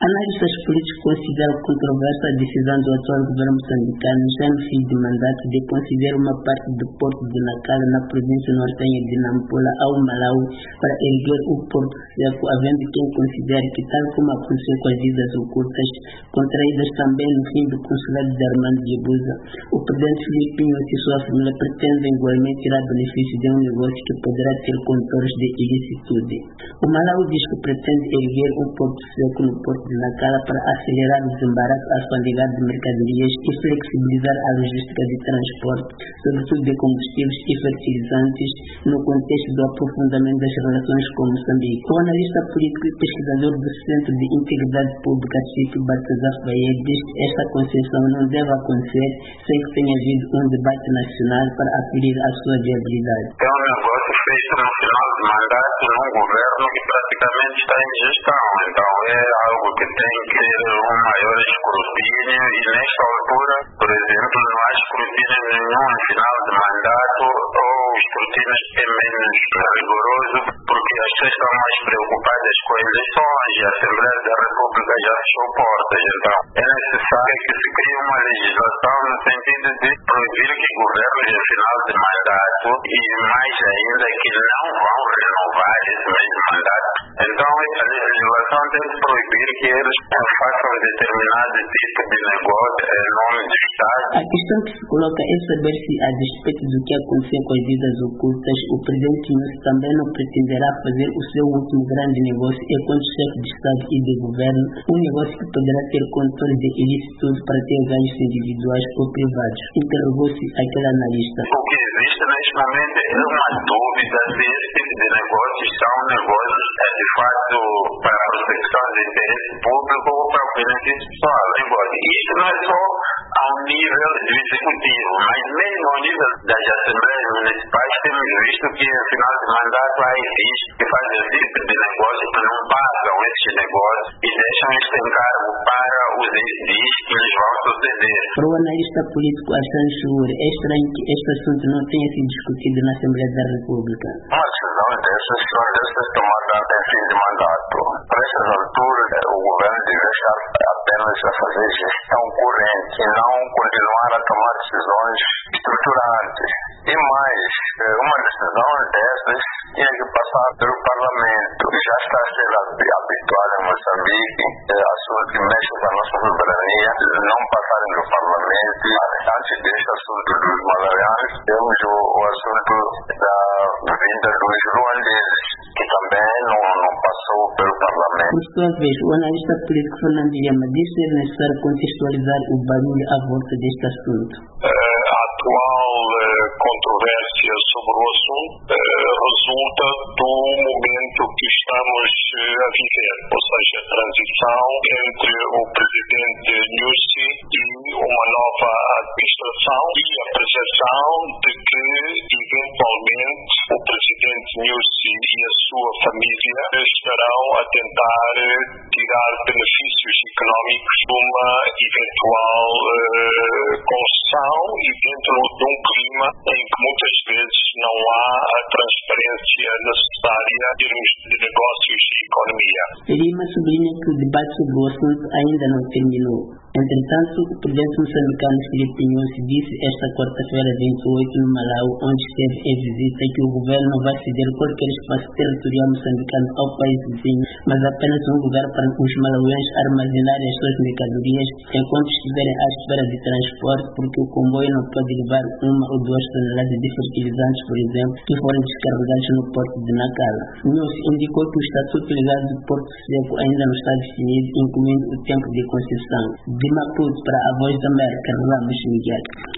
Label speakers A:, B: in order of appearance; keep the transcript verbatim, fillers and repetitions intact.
A: Analistas políticos consideram controversa a decisão do atual governo moçambicano, já no fim de mandato, de conceder uma parte do porto de Nacala, na província nortenha de Nampula, ao Malawi para erguer o porto seco, havendo quem considere que, tal como aconteceu com as dívidas ocultas, contraídas também no fim do consulado de Armando Guebuza, o presidente Filipe Nyusi e sua família pretendem igualmente tirar benefício de um negócio que poderá ter contornos de ilicitude. O Malawi diz que pretende erguer um porto seco no porto de Nacala para acelerar o desembaraço alfandegário de mercadorias e flexibilizar a logística de transporte, sobretudo de combustíveis e fertilizantes, no contexto do aprofundamento das relações com Moçambique. O analista político e pesquisador do Centro de Integridade Pública, Chico Baltazar Faye, diz que esta concessão não deve acontecer sem que tenha havido um debate nacional para aferir a sua viabilidade.
B: É um negócio feito no final de mandato num governo que praticamente está em gestão, então é algo que tem que ter um maior escrutínio e nesta altura, por exemplo, não há escrutínio nenhum no final de mandato ou o escrutínio é menos rigoroso porque as pessoas estão mais preocupadas com eleições e a Assembleia da República já fechou portas, então é necessário que se crie uma legislação no sentido de proibir que governos em final de mandato e mais ainda que não vão renovar esse mesmo mandato. Então a legislação tem que proibir que eles façam determinado tipo de negócio em nome do Estado.
A: A questão que se coloca é saber se, a despeito do que aconteceu com as dívidas ocultas, o presidente Nyusi também não pretenderá fazer o seu último grande negócio enquanto chefe de Estado e de governo, um negócio que poderá ter contornos de ilicitude para ter ganhos individuais ou privados. Interrogou-se aquele analista.
B: O que existe neste momento é uma dúvida se esse tipo de negócios são negócios é, de fato para a proteção do interesse público ou para o benefício pessoal. E isso não é só ao nível do executivo, mas mesmo ao nível das assembleias municipais temos visto que no final de mandato há existe que fazem esse tipo de negócio que não pagam esses negócios e deixam este encargo para os ex-dis que lhes vão suceder.
A: Para o analista político Hassan Choure, é estranho que este assunto não tenha sido discutido na Assembleia da República.
B: Uma decisão dessas são dessas tomadas em fim de mandato. Para essas alturas, o governo deve estar apenas a fazer gestão corrente e não continuar a tomar decisões estruturantes. E mais, uma decisão dessas tinha que passar pelo Parlamento, que já está a ser habitual em Moçambique, assuntos que mexem com a nossa soberania, não passarem no Parlamento. Antes deste assunto dos malarianos, temos o, o assunto da vinda dos ruandeses, que também não, não passou pelo Parlamento.
A: Por sua vez, o analista político Fernando Lhama diz ser necessário contextualizar o barulho à volta deste assunto.
C: A atual controvérsia sobre o assunto resulta do momento que estamos a viver, ou seja, a transição entre o presidente Nyusi e uma nova administração e a percepção de que, eventualmente, o presidente Nyusi e a sua família estarão a tentar tirar benefícios económicos de uma eventual uh, concessão e dentro de um clima em que muitas vezes não há a transparência necessária em termos de negócios e economia.
A: Lima sublinha que o debate sobre o assunto ainda não terminou. Entretanto, o presidente moçambicano Filipe Nyusi disse esta quarta-feira vinte e oito no Malawi, onde esteve em visita, que o governo não vai ceder qualquer espaço territorial moçambicano ao país vizinho, mas apenas um lugar para os malauianos armazenarem as suas mercadorias enquanto estiverem à espera de transporte, porque o comboio não pode levar uma ou duas toneladas de fertilizantes, por exemplo, que foram descarregados no porto de Nacala. Nyusi indicou que o estatuto legal do porto seco ainda não está definido, incluindo o tempo de concessão. De Maputo para a Voz da América, Ramos Miguel.